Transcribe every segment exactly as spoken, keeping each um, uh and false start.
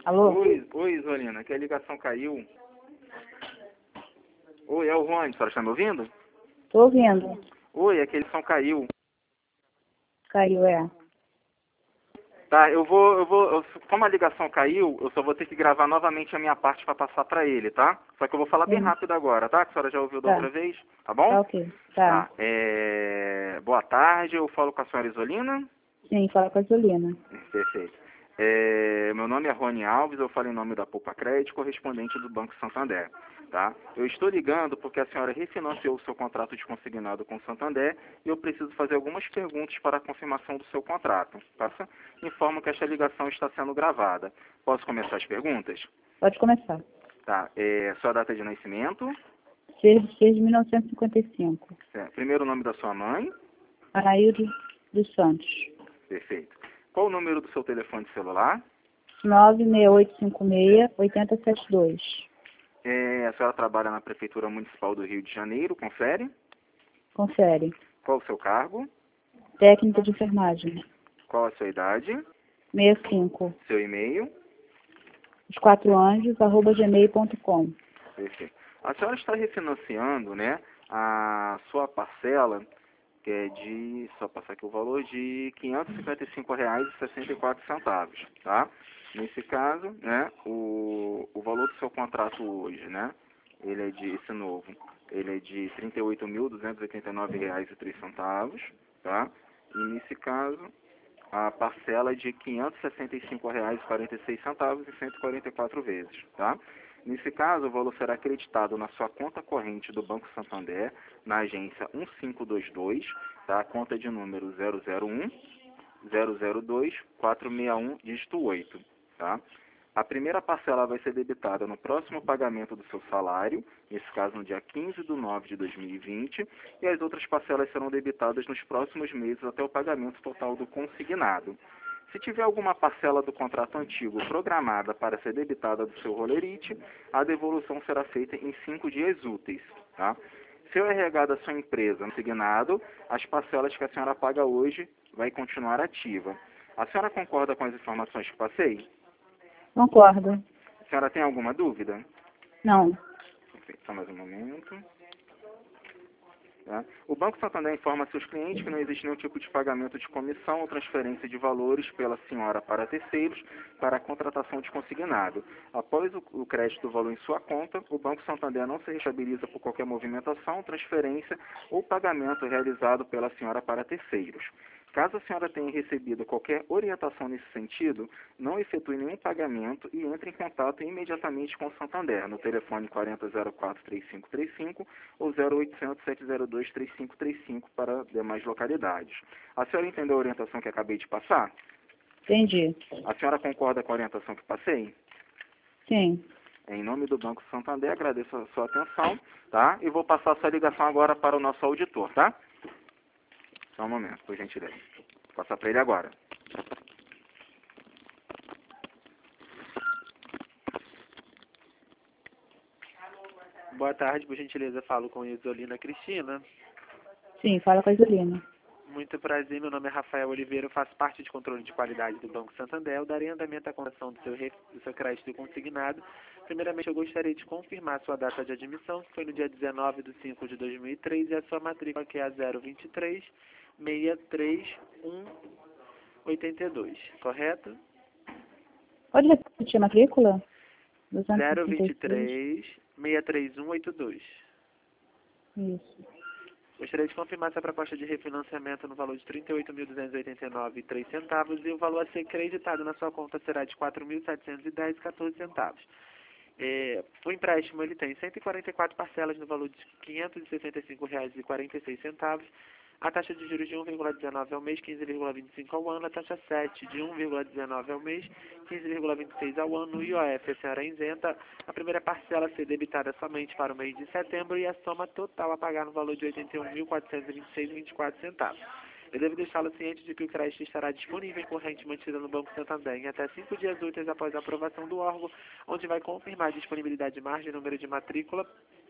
Alô? Oi, oi, Isolina, que a ligação caiu. Oi, é o Rony, a senhora está me ouvindo? Tô ouvindo. Oi, é que a ligação caiu. Caiu, é. Tá, eu vou, eu vou, eu- como a ligação caiu, eu só vou ter que gravar novamente a minha parte para passar para ele, tá? Só que eu vou falar bem Hum, rápido agora, tá? Que a senhora já ouviu da tá. outra vez, tá bom? Tá ok. Tá. Tá, é... boa tarde, eu falo com a senhora Isolina. Sim, fala com a Juliana. Perfeito. É, meu nome é Rony Alves, eu falo em nome da Poupa Crédito, correspondente do Banco Santander. Tá? Eu estou ligando porque a senhora refinanciou o seu contrato de consignado com o Santander e eu preciso fazer algumas perguntas para a confirmação do seu contrato. Tá? Informo que esta ligação está sendo gravada. Posso começar as perguntas? Pode começar. Tá. É, sua data de nascimento? seis de seis de mil novecentos e cinquenta e cinco. É, primeiro nome da sua mãe? Anaído dos Santos. Perfeito. Qual o número do seu telefone celular? nove seis oito cinco seis, oito zero sete dois. É, a senhora trabalha na Prefeitura Municipal do Rio de Janeiro, confere? Confere. Qual o seu cargo? Técnica de enfermagem. Qual a sua idade? sessenta e cinco. Seu e-mail? Os quatro anjos, arroba gmail ponto com. Perfeito. A senhora está refinanciando, né, a sua parcela, que é de, só passar aqui o valor, de quinhentos e cinquenta e cinco reais e sessenta e quatro centavos, tá? Nesse caso, né, o, o valor do seu contrato hoje, né, ele é de, esse novo, ele é de trinta e oito mil duzentos e oitenta e nove reais e três centavos, tá? E nesse caso, a parcela é de quinhentos e sessenta e cinco reais e quarenta e seis centavos e cento e quarenta e quatro vezes, tá? Nesse caso, o valor será acreditado na sua conta corrente do Banco Santander, na agência um cinco dois dois, tá? Conta de número zero zero um, zero zero dois, quatro seis um, dígito oito, tá? A primeira parcela vai ser debitada no próximo pagamento do seu salário, nesse caso no dia quinze de nove de dois mil e vinte, e as outras parcelas serão debitadas nos próximos meses até o pagamento total do consignado. Se tiver alguma parcela do contrato antigo programada para ser debitada do seu rolerite, a devolução será feita em cinco dias úteis, tá? Se o R H da sua empresa não consignado, as parcelas que a senhora paga hoje vai continuar ativa. A senhora concorda com as informações que passei? Concordo. A senhora tem alguma dúvida? Não. Perfeito, só mais um momento. Tá? O Banco Santander informa a seus clientes que não existe nenhum tipo de pagamento de comissão ou transferência de valores pela senhora para terceiros para a contratação de consignado. Após o, o crédito do valor em sua conta, o Banco Santander não se responsabiliza por qualquer movimentação, transferência ou pagamento realizado pela senhora para terceiros. Caso a senhora tenha recebido qualquer orientação nesse sentido, não efetue nenhum pagamento e entre em contato imediatamente com o Santander, no telefone quarenta zero quatro, trinta e cinco trinta e cinco ou zero oitocentos, sete zero dois, três cinco três cinco para demais localidades. A senhora entendeu a orientação que acabei de passar? Entendi. A senhora concorda com a orientação que passei? Sim. Em nome do Banco Santander, agradeço a sua atenção, tá? E vou passar a sua ligação agora para o nosso auditor, tá? Só um momento, por gentileza. Vou passar para ele agora. Boa tarde, por gentileza, falo com Isolina Cristina. Sim, fala com a Juliana. Muito prazer, meu nome é Rafael Oliveira, eu faço parte de controle de qualidade do Banco Santander. Eu darei andamento à concessão do seu, ref- do seu crédito consignado. Primeiramente, eu gostaria de confirmar a sua data de admissão, que foi no dia dezenove de cinco de dois mil e três, e a sua matrícula, que é a zero dois três, seis três um, oito dois, correto? Pode repetir a matrícula? zero duzentos e dois trinta e seis. três, seis três um, oito dois. Isso. Gostaria de confirmar essa proposta de refinanciamento no valor de trinta e oito mil duzentos e oitenta e nove reais e três centavos e o valor a ser creditado na sua conta será de quatro mil setecentos e dez reais e quatorze centavos. É, o empréstimo ele tem cento e quarenta e quatro parcelas no valor de quinhentos e sessenta e cinco reais e quarenta e seis centavos. A taxa de juros de um vírgula dezenove ao mês, quinze vírgula vinte e cinco ao ano. A taxa sete de um vírgula dezenove ao mês, quinze vírgula vinte e seis ao ano. E o I O F a senhora isenta. A primeira parcela a ser debitada somente para o mês de setembro e a soma total a pagar no valor de oitenta e um mil quatrocentos e vinte e seis reais e vinte e quatro centavos. Eu devo deixá-lo ciente de que o crédito estará disponível em corrente mantida no Banco Santander em até cinco dias úteis após a aprovação do órgão, onde vai confirmar a disponibilidade de margem, número de matrícula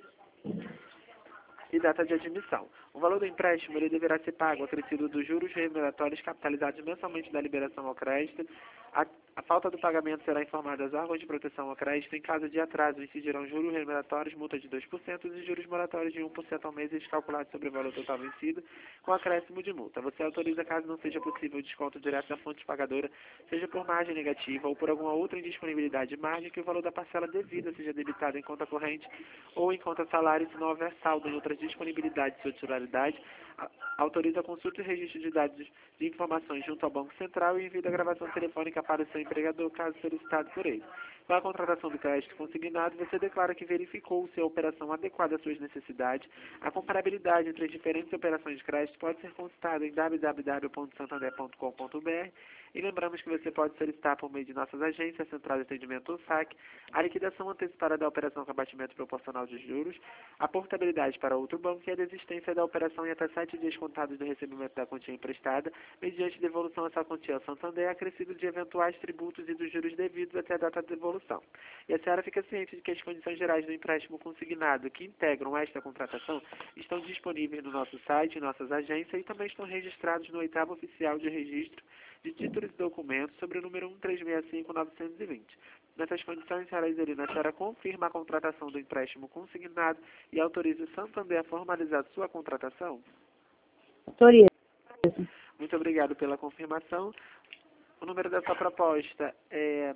e data de admissão. O valor do empréstimo ele deverá ser pago acrescido dos juros remuneratórios capitalizados mensalmente da liberação ao crédito, a, A falta do pagamento será informada aos órgãos de proteção ao crédito. Em caso de atraso, incidirão juros remuneratórios, multa de dois por cento e juros moratórios de um por cento ao mês calculados sobre o valor total vencido, com acréscimo de multa. Você autoriza, caso não seja possível o desconto direto da fonte pagadora, seja por margem negativa ou por alguma outra indisponibilidade de margem, que o valor da parcela devida seja debitado em conta corrente ou em conta salário, se não houver saldo em outras disponibilidades ou titularidade. Autoriza a consulta e registro de dados de informações junto ao Banco Central e envia a gravação telefônica para o seu empregador, caso solicitado por ele. Com a contratação do crédito consignado, você declara que verificou se a operação adequada às suas necessidades. A comparabilidade entre as diferentes operações de crédito pode ser consultada em w w w ponto santander ponto com ponto b r e lembramos que você pode solicitar por meio de nossas agências, Central de Atendimento ou S A C, a liquidação antecipada da operação com abatimento proporcional de juros, a portabilidade para outro banco e a desistência da operação em até sete dias contados do recebimento da quantia emprestada, mediante devolução a sua quantia ao Santander, acrescido de eventuais tributos e dos juros devidos até a data de devolução. E a senhora fica ciente de que as condições gerais do empréstimo consignado que integram esta contratação estão disponíveis no nosso site, em nossas agências, e também estão registrados no oitavo oficial de registro de títulos e documentos sobre o número um três seis cinco nove dois zero. Nessas condições, senhora Iselina, a senhora confirma a contratação do empréstimo consignado e autoriza o Santander a formalizar sua contratação? Autorizo. Muito obrigado pela confirmação. O número da sua proposta é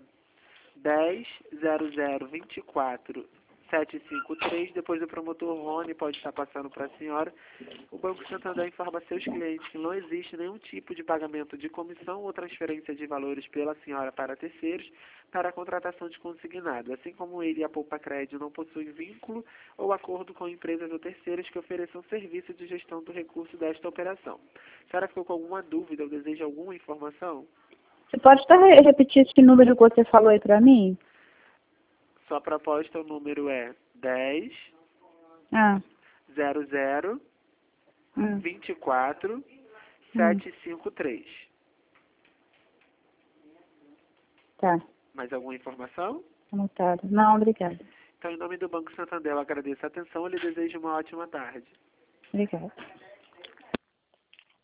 dez zero zero vinte e quatro sete cinco três. Depois do promotor Rony pode estar passando para a senhora. O Banco Santander informa a seus clientes que não existe nenhum tipo de pagamento de comissão ou transferência de valores pela senhora para terceiros para a contratação de consignado, assim como ele e a Poupa Crédito não possuem vínculo ou acordo com empresas ou terceiros que ofereçam serviço de gestão do recurso desta operação. A senhora ficou com alguma dúvida ou deseja alguma informação? Você pode estar re- repetir esse número que você falou aí para mim? Sua proposta, o número é dez Ah, zero zero hum, vinte e quatro sete cinco três. tá. Mais alguma informação? Anotado. Não, obrigada. Então, em nome do Banco Santander, eu agradeço a atenção e lhe desejo uma ótima tarde. Obrigada.